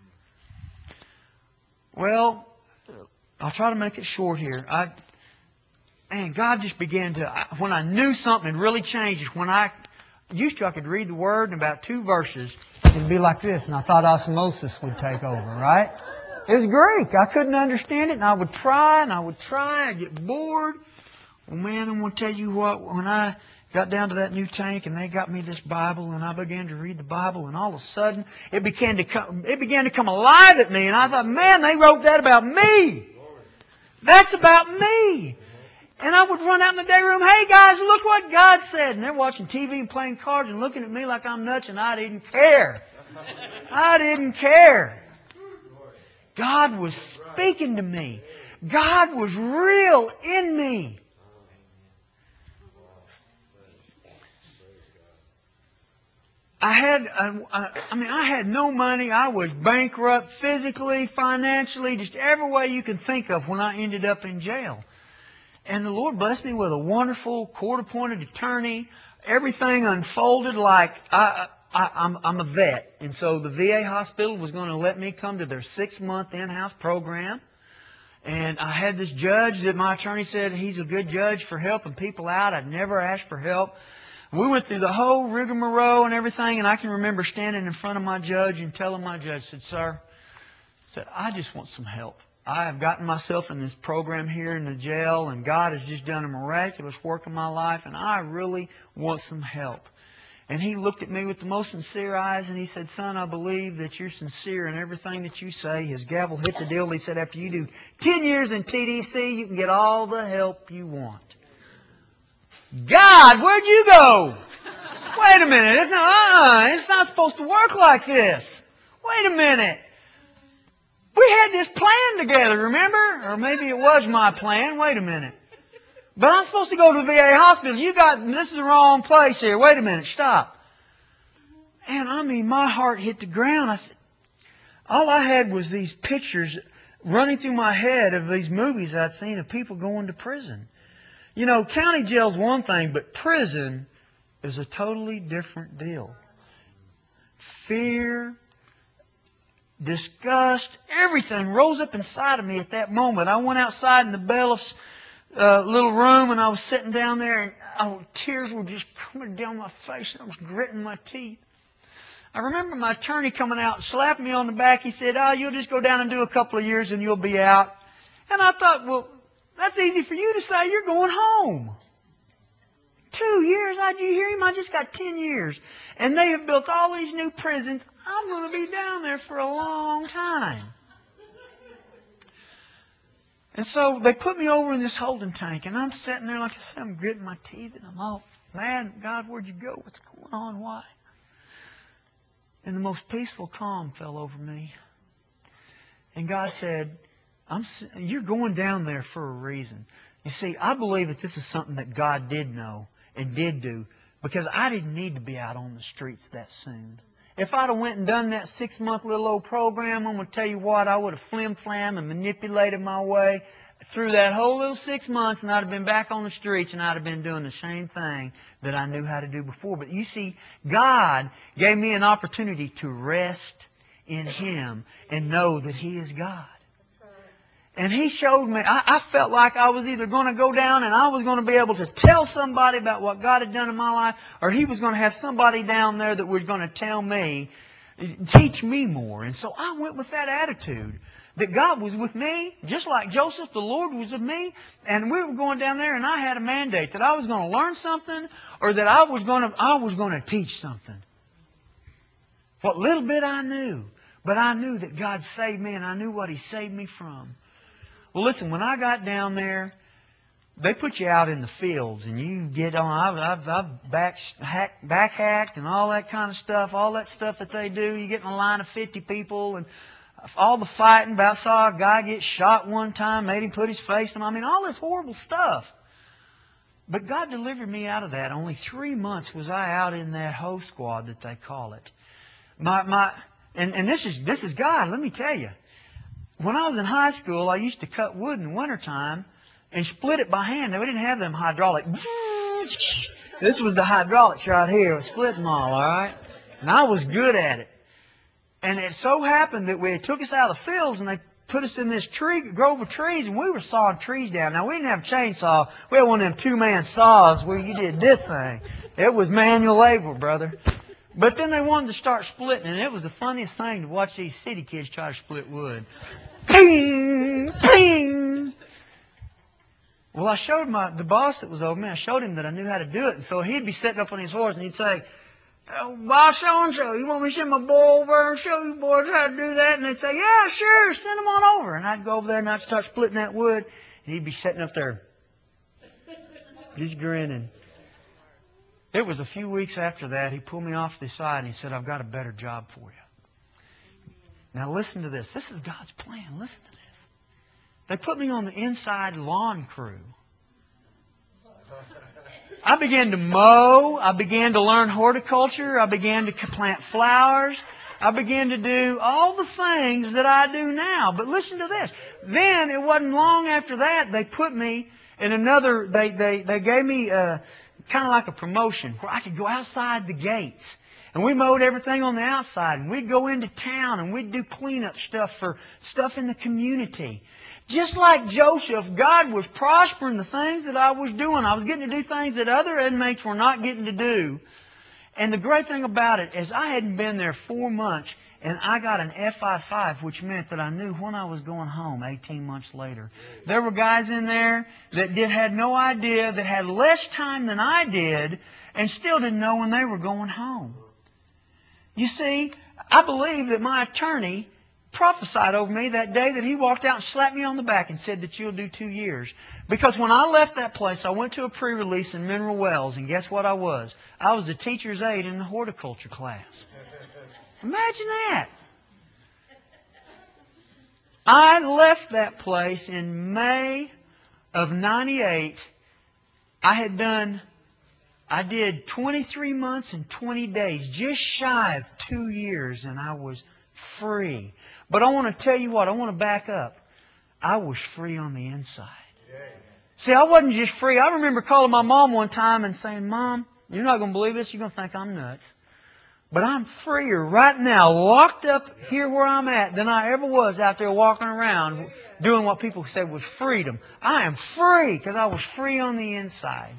Well, I'll try to make it short here. God just began to, when I knew something had really changed, when I could read the Word in about 2 verses, it'd be like this, and I thought osmosis would take over, right? It was Greek. I couldn't understand it, and I would try, I'd get bored. Well, man, I'm going to tell you what, when I got down to that new tank, and they got me this Bible, and I began to read the Bible, and all of a sudden, it began to come alive at me, and I thought, man, they wrote that about me. That's about me. And I would run out in the day room, hey guys, look what God said. And they're watching TV and playing cards and looking at me like I'm nuts, and I didn't care. I didn't care. God was speaking to me. God was real in me. I had no money. I was bankrupt physically, financially, just every way you can think of when I ended up in jail. And the Lord blessed me with a wonderful court-appointed attorney. Everything unfolded like I'm a vet. And so the VA hospital was going to let me come to their 6-month in-house program. And I had this judge that my attorney said he's a good judge for helping people out. I'd never asked for help. We went through the whole rigmarole and everything, and I can remember standing in front of my judge and telling my judge, sir, I just want some help. I have gotten myself in this program here in the jail, and God has just done a miraculous work in my life, and I really want some help. And he looked at me with the most sincere eyes, and he said, son, I believe that you're sincere in everything that you say. His gavel hit the deal. He said, after you do 10 years in TDC, you can get all the help you want. God, where'd you go? Wait a minute. It's not supposed to work like this. Wait a minute. We had this plan together, remember? Or maybe it was my plan. Wait a minute. But I'm supposed to go to the VA hospital. This is the wrong place here. Wait a minute. Stop. And my heart hit the ground. I said, all I had was these pictures running through my head of these movies I'd seen of people going to prison. You know, county jail's one thing, but prison is a totally different deal. Fear, disgust, everything rose up inside of me at that moment. I went outside in the bailiff's little room, and I was sitting down there, and tears were just coming down my face, and I was gritting my teeth. I remember my attorney coming out and slapping me on the back. He said, you'll just go down and do a couple of years and you'll be out. And I thought, well, that's easy for you to say. You're going home. 2 years? Did you hear him? I just got 10 years. And they have built all these new prisons. I'm going to be down there for a long time. And so they put me over in this holding tank, and I'm sitting there, like I said, I'm gritting my teeth, and I'm all, man, God, where'd you go? What's going on? Why? And the most peaceful calm fell over me. And God said, you're going down there for a reason. You see, I believe that this is something that God did know and did do, because I didn't need to be out on the streets that soon. If I'd have went and done that 6-month little old program, I'm going to tell you what, I would have flim-flam and manipulated my way through that whole little 6 months, and I'd have been back on the streets, and I'd have been doing the same thing that I knew how to do before. But you see, God gave me an opportunity to rest in Him and know that He is God. And He showed me, I felt like I was either going to go down and I was going to be able to tell somebody about what God had done in my life, or He was going to have somebody down there that was going to tell me, teach me more. And so I went with that attitude, that God was with me, just like Joseph, the Lord was with me. And we were going down there, and I had a mandate that I was going to learn something, or that I was going to teach something. What little bit I knew, but I knew that God saved me, and I knew what He saved me from. Well, listen, when I got down there, they put you out in the fields, and you get on. I've back-hacked and all that kind of stuff, all that stuff that they do. You get in a line of 50 people, and all the fighting. About saw a guy get shot one time, made him put his face on. All this horrible stuff. But God delivered me out of that. Only 3 months was I out in that hoe squad that they call it. And this is God. Let me tell you. When I was in high school, I used to cut wood in the wintertime and split it by hand. Now, we didn't have them hydraulic. This was the hydraulics right here. It was splitting all right? And I was good at it. And it so happened that they took us out of the fields, and they put us in this grove of trees, and we were sawing trees down. Now, we didn't have a chainsaw. We had one of them two-man saws where you did this thing. It was manual labor, brother. But then they wanted to start splitting, and it was the funniest thing to watch these city kids try to split wood. Ting! Ting! Well, I showed the boss that was over me, I showed him that I knew how to do it. And so he'd be sitting up on his horse and he'd say, Boss so-and-so, you want me to send my boy over and show you boys how to do that? And they'd say, yeah, sure, send him on over. And I'd go over there and I'd start splitting that wood. And he'd be sitting up there, just grinning. It was a few weeks after that, he pulled me off to the side and he said, I've got a better job for you. Now listen to this. This is God's plan. Listen to this. They put me on the inside lawn crew. I began to mow. I began to learn horticulture. I began to plant flowers. I began to do all the things that I do now. But listen to this. Then, it wasn't long after that, they put me in another, they gave me kind of like a promotion where I could go outside the gates. And we mowed everything on the outside. And we'd go into town and we'd do cleanup stuff for stuff in the community. Just like Joseph, God was prospering the things that I was doing. I was getting to do things that other inmates were not getting to do. And the great thing about it is I hadn't been there 4 months and I got an F-I-5, which meant that I knew when I was going home 18 months later. There were guys in there that had no idea, that had less time than I did, and still didn't know when they were going home. You see, I believe that my attorney prophesied over me that day that he walked out and slapped me on the back and said that you'll do 2 years. Because when I left that place, I went to a pre-release in Mineral Wells, and guess what I was? I was a teacher's aide in the horticulture class. Imagine that. I left that place in May of '98. I did 23 months and 20 days, just shy of 2 years, and I was free. But I want to tell you what, I want to back up. I was free on the inside. See, I wasn't just free. I remember calling my mom one time and saying, Mom, you're not going to believe this. You're going to think I'm nuts. But I'm freer right now, locked up here where I'm at, than I ever was out there walking around doing what people said was freedom. I am free because I was free on the inside.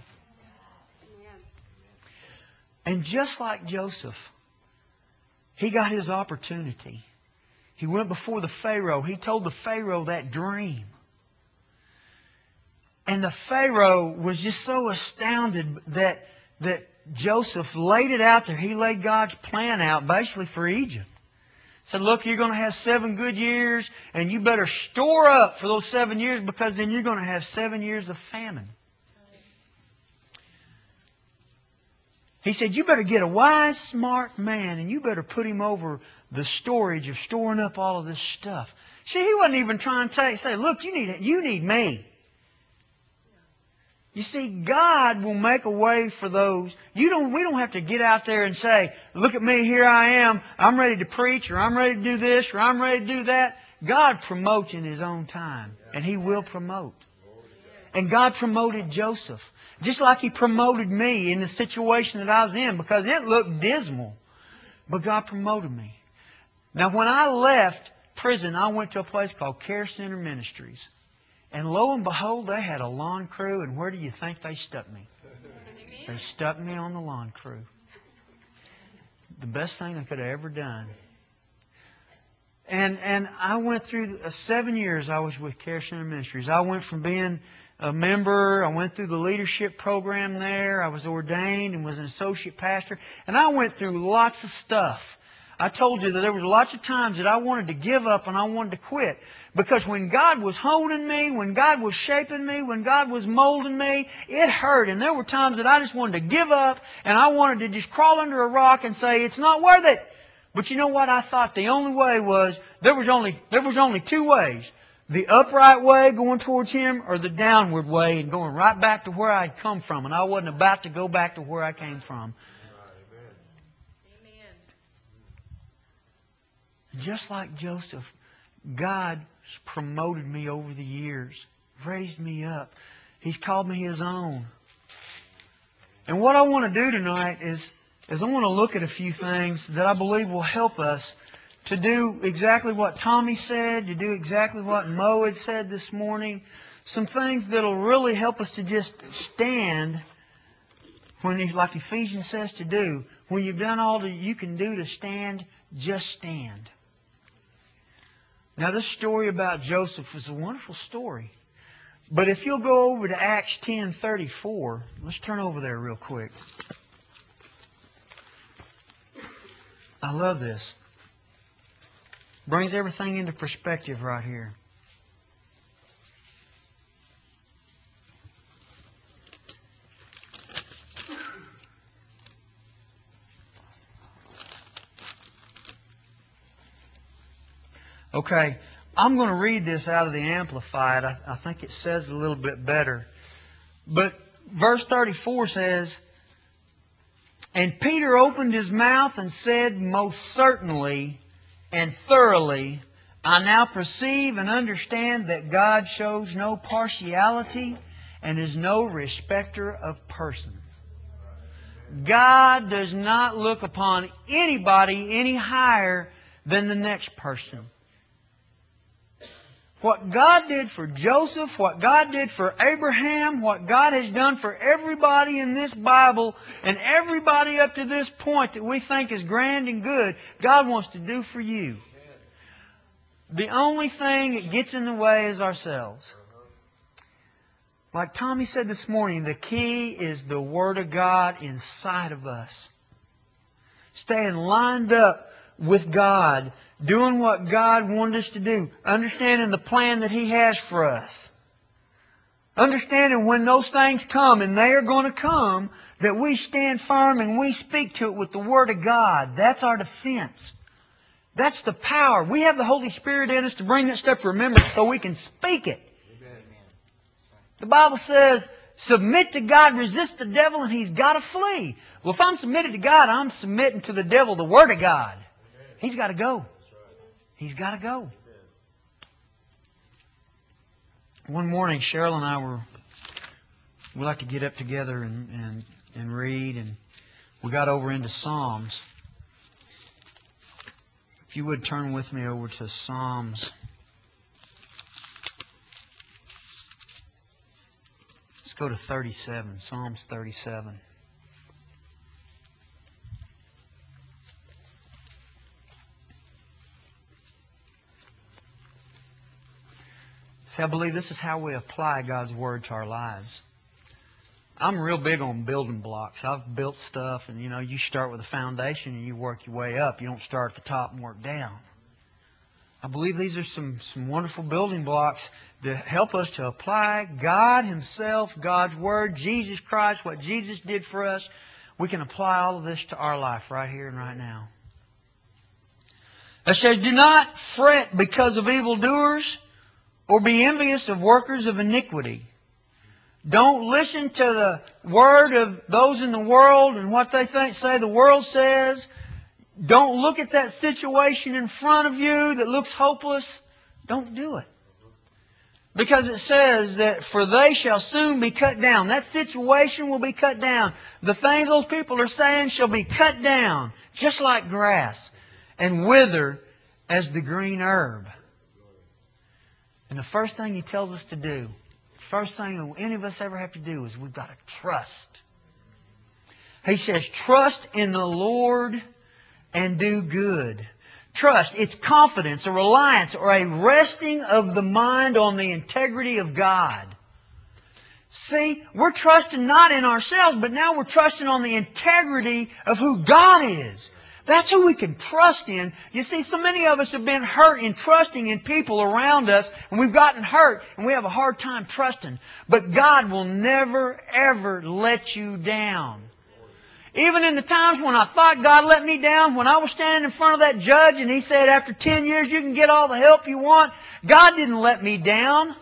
And just like Joseph, he got his opportunity. He went before the Pharaoh. He told the Pharaoh that dream. And the Pharaoh was just so astounded that Joseph laid it out there. He laid God's plan out basically for Egypt. He said, look, you're going to have 7 good years, and you better store up for those 7 years, because then you're going to have 7 years of famine. He said, you better get a wise, smart man, and you better put him over the storage of storing up all of this stuff. See, he wasn't even trying to say, look, you need me. You see, God will make a way for those. We don't have to get out there and say, look at me, here I am, I'm ready to preach, or I'm ready to do this, or I'm ready to do that. God promotes in His own time, and He will promote. And God promoted Joseph, just like He promoted me in the situation that I was in, because it looked dismal. But God promoted me. Now, when I left prison, I went to a place called Care Center Ministries. And lo and behold, they had a lawn crew, and where do you think they stuck me? They stuck me on the lawn crew. The best thing they could have ever done. And I went through 7 years I was with Care Center Ministries. I went from being a member, I went through the leadership program there, I was ordained and was an associate pastor, and I went through lots of stuff. I told you that there was lots of times that I wanted to give up and I wanted to quit. Because when God was honing me, when God was shaping me, when God was molding me, it hurt. And there were times that I just wanted to give up and I wanted to just crawl under a rock and say, it's not worth it. But you know what? I thought the only way was, there was only 2 ways. The upright way going towards Him, or the downward way and going right back to where I'd come from. And I wasn't about to go back to where I came from. Just like Joseph, God promoted me over the years, raised me up. He's called me His own. And what I want to do tonight is I want to look at a few things that I believe will help us to do exactly what Tommy said, to do exactly what Mo had said this morning. Some things that will really help us to just stand when, like Ephesians says to do. When you've done all that you can do to stand, just stand. Now, this story about Joseph is a wonderful story. But if you'll go over to Acts 10:34, let's turn over there real quick. I love this. Brings everything into perspective right here. Okay, I'm going to read this out of the Amplified. I think it says it a little bit better. But verse 34 says, "And Peter opened his mouth and said, Most certainly and thoroughly, I now perceive and understand that God shows no partiality and is no respecter of persons." God does not look upon anybody any higher than the next person. What God did for Joseph, what God did for Abraham, what God has done for everybody in this Bible, and everybody up to this point that we think is grand and good, God wants to do for you. The only thing that gets in the way is ourselves. Like Tommy said this morning, the key is the Word of God inside of us. Staying lined up with God, doing what God wanted us to do, understanding the plan that He has for us. Understanding when those things come, and they are going to come, that we stand firm and we speak to it with the Word of God. That's our defense. That's the power. We have the Holy Spirit in us to bring that stuff to remembrance so we can speak it. The Bible says, submit to God, resist the devil, and he's got to flee. Well, if I'm submitted to God, I'm submitting to the devil the Word of God. He's got to go. He's got to go. One morning, Cheryl and I we like to get up together and read, and we got over into Psalms. If you would turn with me over to Psalms. Let's go to 37, Psalms 37. See, I believe this is how we apply God's Word to our lives. I'm real big on building blocks. I've built stuff, and you start with a foundation and you work your way up. You don't start at the top and work down. I believe these are some wonderful building blocks to help us to apply God Himself, God's Word, Jesus Christ, what Jesus did for us. We can apply all of this to our life right here and right now. It says, "Do not fret because of evildoers, or be envious of workers of iniquity." Don't listen to the word of those in the world and what they say the world says. Don't look at that situation in front of you that looks hopeless. Don't do it. Because it says that for they shall soon be cut down. That situation will be cut down. The things those people are saying shall be cut down, just like grass, and wither as the green herb. And the first thing He tells us to do, first thing any of us ever have to do, is we've got to trust. He says, trust in the Lord and do good. Trust, it's confidence, a reliance, or a resting of the mind on the integrity of God. See, we're trusting not in ourselves, but now we're trusting on the integrity of who God is. That's who we can trust in. You see, so many of us have been hurt in trusting in people around us, and we've gotten hurt, and we have a hard time trusting. But God will never, ever let you down. Even in the times when I thought God let me down, when I was standing in front of that judge and he said, after 10 years you can get all the help you want, God didn't let me down.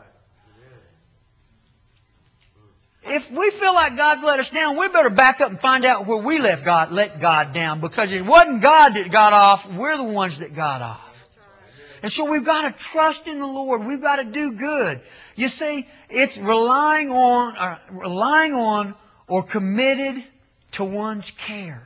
If we feel like God's let us down, we better back up and find out where we let God down. Because it wasn't God that got off, we're the ones that got off. And so we've got to trust in the Lord. We've got to do good. You see, it's relying on or committed to one's care.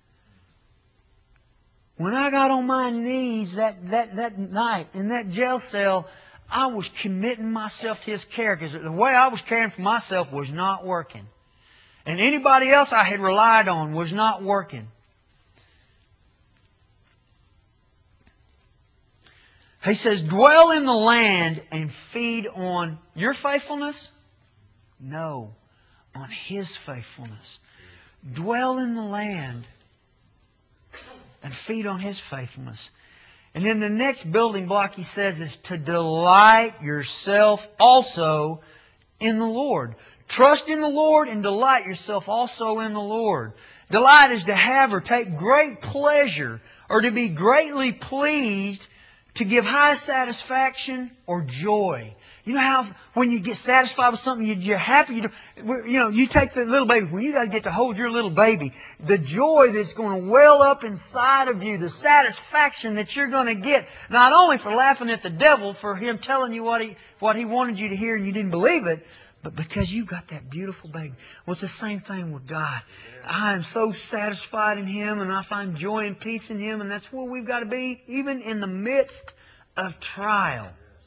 When I got on my knees that night in that jail cell, I was committing myself to His care, because the way I was caring for myself was not working. And anybody else I had relied on was not working. He says, dwell in the land and feed on your faithfulness? No, on His faithfulness. Dwell in the land and feed on His faithfulness. And then the next building block he says is to delight yourself also in the Lord. Trust in the Lord and delight yourself also in the Lord. Delight is to have or take great pleasure or to be greatly pleased, to give high satisfaction or joy. You know how when you get satisfied with something, you're happy. You take the little baby. When you guys get to hold your little baby, the joy that's going to well up inside of you, the satisfaction that you're going to get, not only for laughing at the devil for him telling you what he wanted you to hear and you didn't believe it, but because you got that beautiful baby. Well, it's the same thing with God. I am so satisfied in Him, and I find joy and peace in Him, and that's where we've got to be, even in the midst of trial.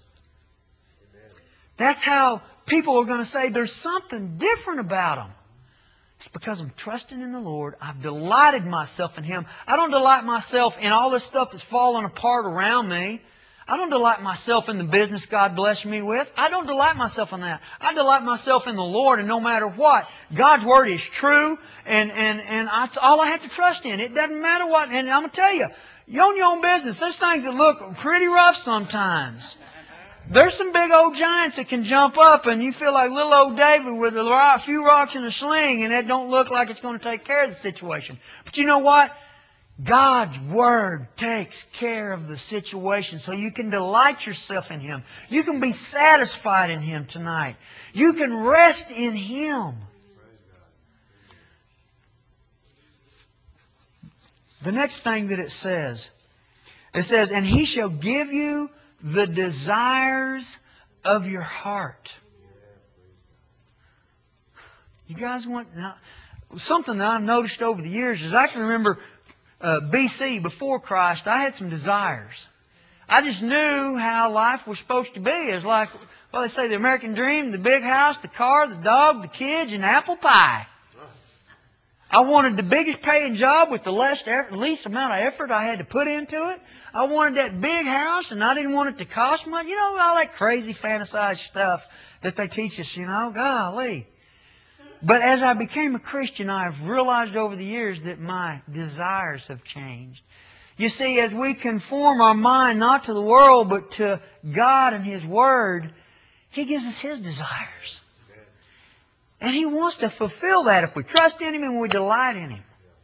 That's how people are going to say there's something different about them. It's because I'm trusting in the Lord. I've delighted myself in Him. I don't delight myself in all this stuff that's falling apart around me. I don't delight myself in the business God blessed me with. I don't delight myself in that. I delight myself in the Lord, and no matter what, God's Word is true, and that's all I have to trust in. It doesn't matter what, and I'm going to tell you, you own your own business. There's things that look pretty rough sometimes. There's some big old giants that can jump up, and you feel like little old David with a few rocks in a sling, and it don't look like it's going to take care of the situation. But you know what? God's Word takes care of the situation, so you can delight yourself in Him. You can be satisfied in Him tonight. You can rest in Him. The next thing that it says, and He shall give you the desires of your heart. You guys want... Now, something that I've noticed over the years is I can remember BC, before Christ, I had some desires. I just knew how life was supposed to be. It was like, well, they say the American dream, the big house, the car, the dog, the kids, and apple pie. I wanted the biggest paying job with the least amount of effort I had to put into it. I wanted that big house, and I didn't want it to cost much. You know, all that crazy fantasized stuff that they teach us, golly. But as I became a Christian, I've realized over the years that my desires have changed. You see, as we conform our mind not to the world, but to God and His Word, He gives us His desires. And He wants to fulfill that if we trust in Him and we delight in Him.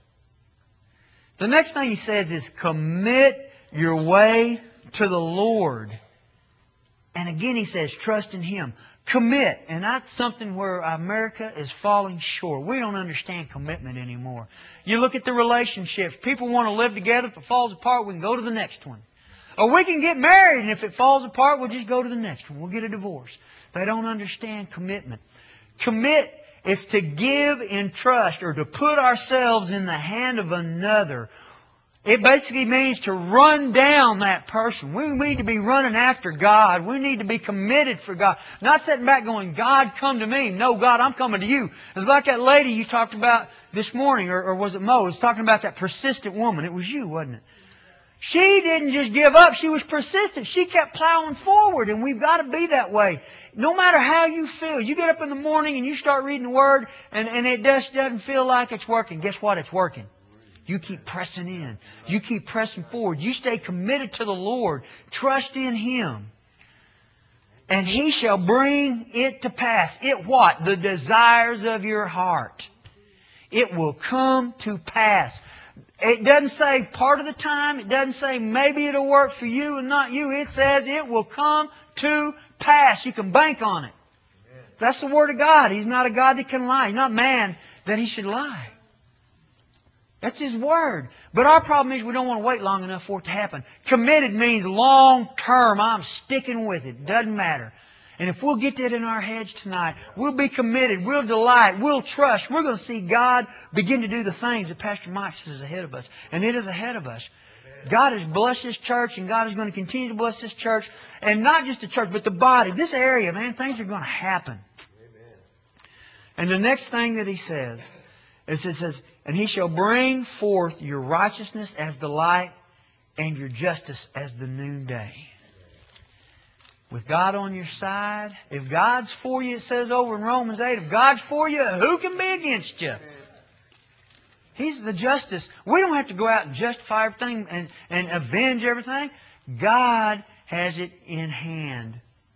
The next thing He says is, commit your way to the Lord. And again He says, trust in Him. Commit. And that's something where America is falling short. We don't understand commitment anymore. You look at the relationships. People want to live together. If it falls apart, we can go to the next one. Or we can get married, and if it falls apart, we'll just go to the next one. We'll get a divorce. They don't understand commitment. Commit is to give in trust, or to put ourselves in the hand of another. It basically means to run down that person. We need to be running after God. We need to be committed for God. Not sitting back going, God, come to me. No, God, I'm coming to you. It's like that lady you talked about this morning, or was it Mo? It was talking about that persistent woman. It was you, wasn't it? She didn't just give up. She was persistent. She kept plowing forward, and we've got to be that way. No matter how you feel, you get up in the morning and you start reading the Word, and it just doesn't feel like it's working. Guess what? It's working. You keep pressing in. You keep pressing forward. You stay committed to the Lord. Trust in Him. And He shall bring it to pass. It what? The desires of your heart. It will come to pass. It doesn't say part of the time. It doesn't say maybe it'll work for you and not you. It says it will come to pass. You can bank on it. That's the Word of God. He's not a God that can lie. He's not man that He should lie. That's His Word. But our problem is we don't want to wait long enough for it to happen. Committed means long term. I'm sticking with it. Doesn't matter. And if we'll get that in our heads tonight, we'll be committed, we'll delight, we'll trust. We're going to see God begin to do the things that Pastor Mike says is ahead of us. And it is ahead of us. God has blessed this church, and God is going to continue to bless this church. And not just the church, but the body. This area, man, things are going to happen. And the next thing that He says, is it says, and He shall bring forth your righteousness as the light, and your justice as the noonday. with God on your side, if God's for you, it says over in Romans 8, if God's for you, who can be against you? He's the justice. We don't have to go out and justify everything and avenge everything. God has it in hand.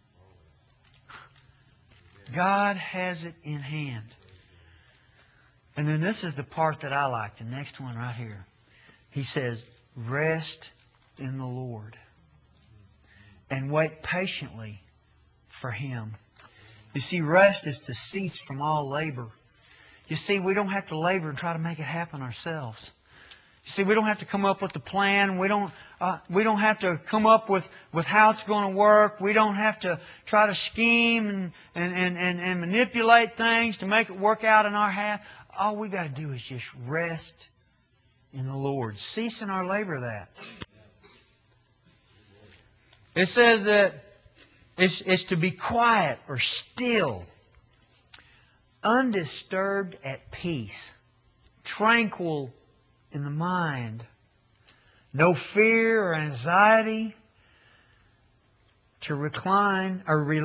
God has it in hand. And then this is the part that I like, the next one right here. He says, rest in the Lord and wait patiently for Him. You see, rest is to cease from all labor. You see, we don't have to labor and try to make it happen ourselves. You see, we don't have to come up with the plan. We don't have to come up with how it's going to work. We don't have to try to scheme and manipulate things to make it work out in our half. All we got to do is just rest in the Lord. Cease in our labor that. It says that it's to be quiet or still, undisturbed at peace, tranquil in the mind, no fear or anxiety, to recline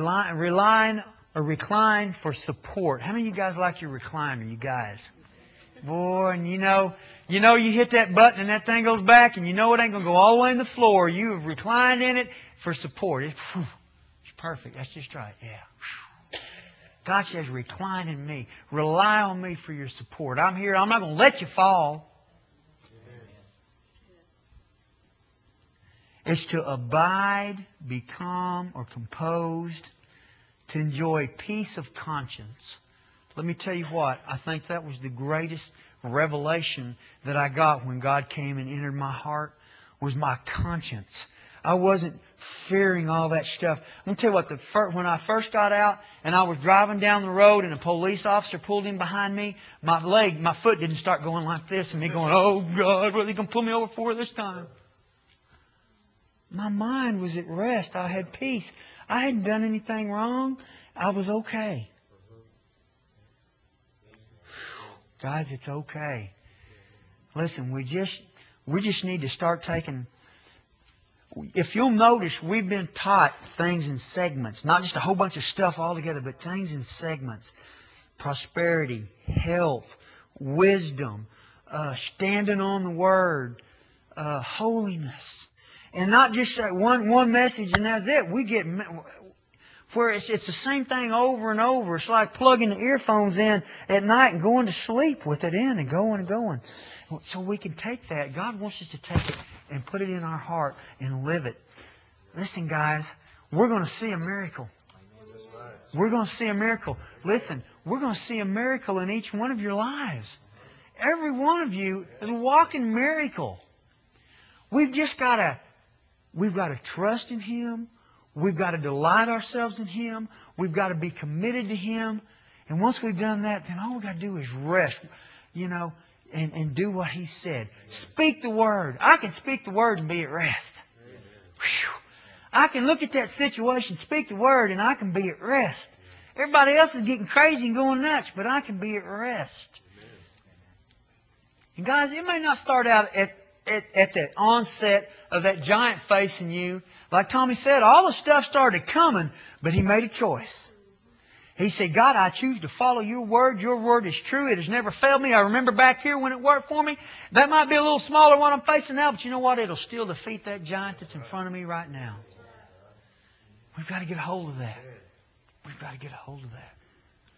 for support. How many of you guys like your recliner, you guys? Boy, and you know you hit that button and that thing goes back and you know it ain't going to go all the way in the floor. You have reclined in it for support. It's perfect. That's just right. Yeah. God says, recline in me. Rely on me for your support. I'm here. I'm not going to let you fall. It's to abide, be calm or composed, to enjoy peace of conscience. Let me tell you what, I think that was the greatest revelation that I got when God came and entered my heart, was my conscience. I wasn't fearing all that stuff. I'm going to tell you what, when I first got out and I was driving down the road and a police officer pulled in behind me, my foot didn't start going like this and me going, oh God, what are they going to pull me over for this time? My mind was at rest. I had peace. I hadn't done anything wrong. I was okay. Guys, it's okay. Listen, we just need to start taking... If you'll notice, we've been taught things in segments. Not just a whole bunch of stuff all together, but things in segments. Prosperity, health, wisdom, standing on the Word, holiness. And not just one message and that's it. We get... where it's the same thing over and over. It's like plugging the earphones in at night and going to sleep with it in and going and going. So we can take that. God wants us to take it and put it in our heart and live it. Listen, guys, we're going to see a miracle. We're going to see a miracle. Listen, we're going to see a miracle in each one of your lives. Every one of you is a walking miracle. We've got to trust in Him. We've got to delight ourselves in Him. We've got to be committed to Him. And once we've done that, then all we've got to do is rest, and do what He said. Speak the Word. I can speak the Word and be at rest. Whew. I can look at that situation, speak the Word, and I can be at rest. Everybody else is getting crazy and going nuts, but I can be at rest. And guys, it may not start out at the onset of that giant facing you. Like Tommy said, all the stuff started coming, but he made a choice. He said, God, I choose to follow your word. Your word is true. It has never failed me. I remember back here when it worked for me. That might be a little smaller than what I'm facing now, but you know what? It'll still defeat that giant that's in front of me right now. We've got to get a hold of that. We've got to get a hold of that.